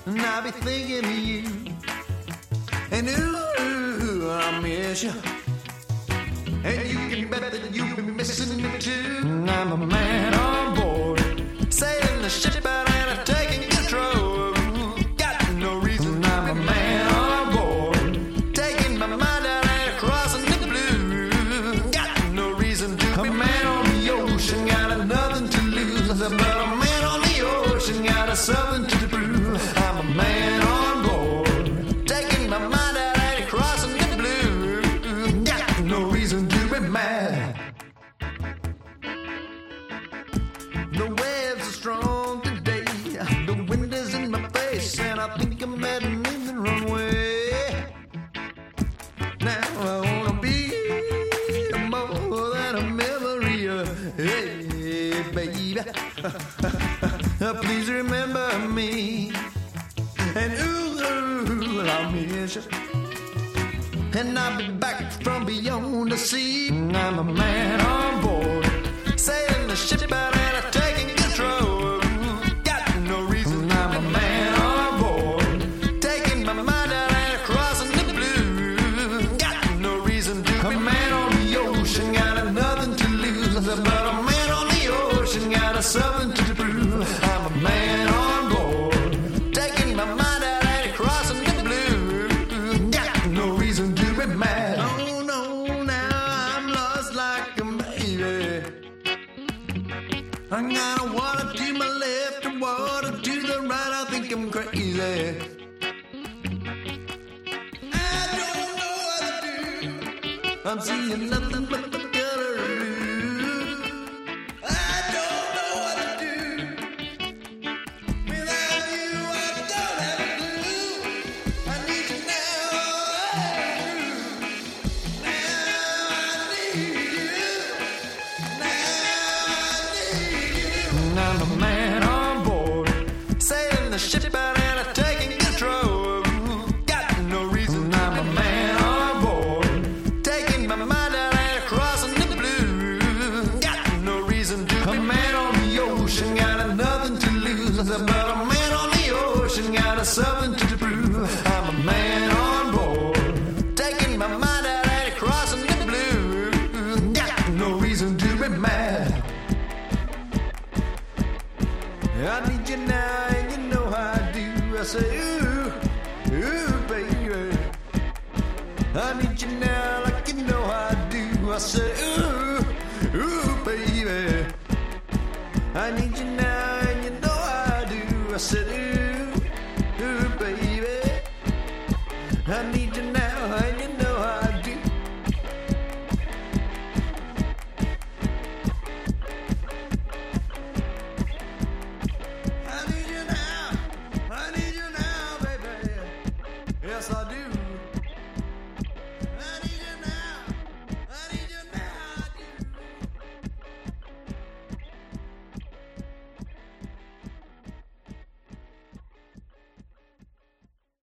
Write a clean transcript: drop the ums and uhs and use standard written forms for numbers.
and I'll be thinking of you. And ooh, I miss you. And you can bet that you'll be missing me too. I'm a man on board, sailing the ship out and taking control. Got no reason. I'm a man on board, taking my mind out and crossing the blue. Got no reason to. A man on the ocean got nothing to lose, but a man on the ocean got something to prove. I'm a man on board, taking my mind out and crossing the blue. Got no reason to be mad. The waves are strong today, the wind is in my face, and I think I'm heading in the runway. Now I wanna be more than a memory. Hey, baby, please remember me. And ooh, I'll miss you. And I'll be back from beyond the sea. I'm a man on board, sailing the ship out and taking control. Got no reason. I'm a man on board, taking my mind out and crossing the blue. Got no reason to. A man on the ocean got nothing to lose, but a man on the ocean got something to prove. I'm a man on board, taking my mind out and crossing the blue. Got no reason to be mad. Oh no, now I'm lost like a baby. I got water to my left and water to the right. I think I'm crazy. I don't know what to do. I'm seeing nothing but the color blue. I don't know what to do. Without you, I don't have a clue. I need you now. Now I need you. Now I need you. I'm a man on board, sailing the ship out and taking control. Got no reason. I'm a man on board, taking my mind out and crossing the blue. Got no reason to. A man on the ocean got nothing to lose, but a man on the ocean got something to prove. I'm a man on board, taking my mind out and crossing the blue. Got no reason to be mad. I need you now, and you know how I do. I say, ooh, ooh, baby. I need you now, like you know how I do. I say, ooh, ooh, baby. I need you now, and you know how I do. I said,